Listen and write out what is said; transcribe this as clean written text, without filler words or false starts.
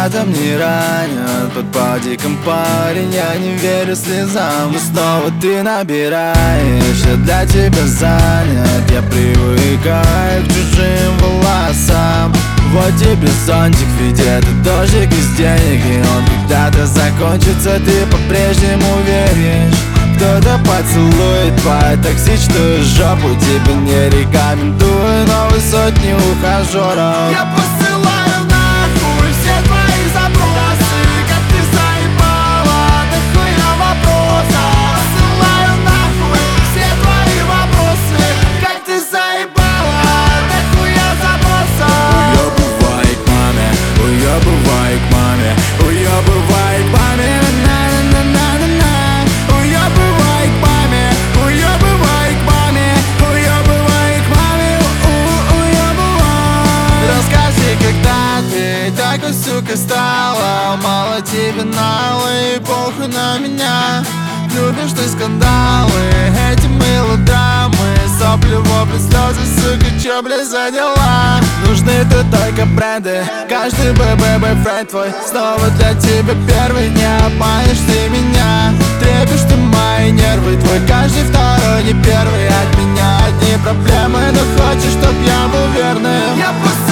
матом не ранят. Под подиком парень, я не верю слезам. Но снова ты набираешь, я для тебя занят. Я привыкаю к чужим волосам. Вот тебе зонтик в виде, это дождик из денег. И он когда-то закончится, ты по-прежнему веришь. Кто-то поцелует твою токсичную жопу. Тебе не рекомендую новые сотни ухажеров. Я посылаю нахуй все твои запросы. Как ты заебала, да хуя вопросов. Посылаю нахуй все твои вопросы. Как ты заебала, да хуя запросов. Уёбывай к маме, уёбывай к маме, уёбывай к маме, на-на-на-на-на-на. Уёбывай к маме, уёбывай к маме, уёбывай к маме, уёбывай. Расскажи, когда ты такой, сука, стала. Мало тебе налы, похуй на меня. Любишь ты скандалы, эти мелодрамы. Сопли, вопли, слезы, сука, чё, блядь, за дела? Нужны тут только бренды, каждый ББ-френд твой снова для тебя первый. Не обманешь ты меня, трепишь ты мои нервы. Твой каждый второй, не первый. От меня одни проблемы, но хочешь, чтоб я был верным. Я посылаю